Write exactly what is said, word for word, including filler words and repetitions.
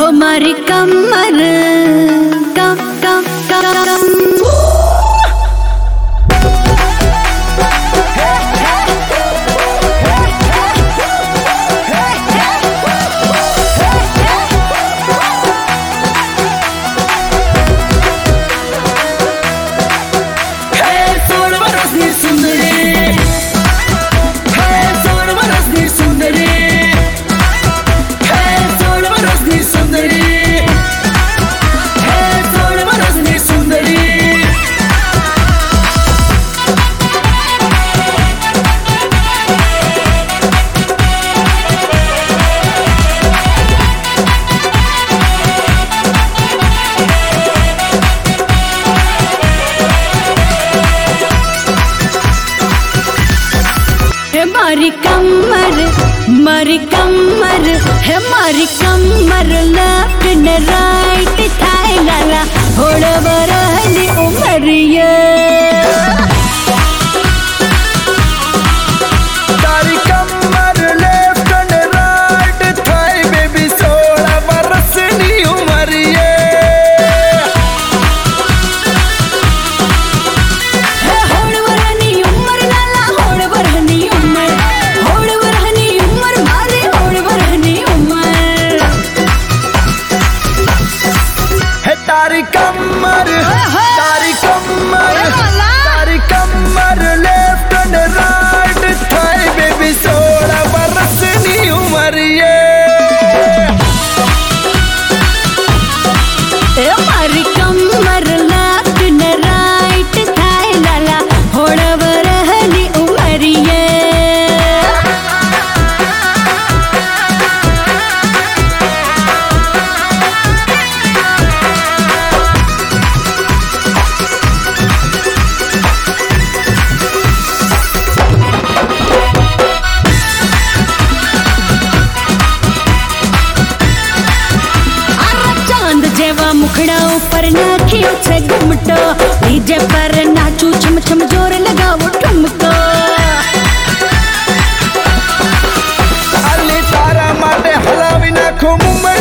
हमारी कमर कम कम कम हमारी कमर हमारी कमर हमारी कमर लेफ्ट न राइट थाई लाला होड़ बरहली उमरिया तारी कमर लेफ्ट न राइट थाई बेबी सोलह बरस नी उमरिया होड़ बरहनी उमर लाला होड़ बरहनी उमर होड़ बरहनी उमर मारे होड़ बरहनी उमर है तारी कमर तारी कमर तारी कमर लेफ्ट न राइट थाई बेबी सोलह बरस नी उमरिया हमारी कमर लेफ्ट न राइट थाई लाला होड़ बरहली उमरिया चांद जेवा मुखड़ा ऊपर नाखियो छे घुमटो डीजे पर नाचू छम छम जोर लगाओ ठुमको अली तारा माटे हलावी नाखो मुंबई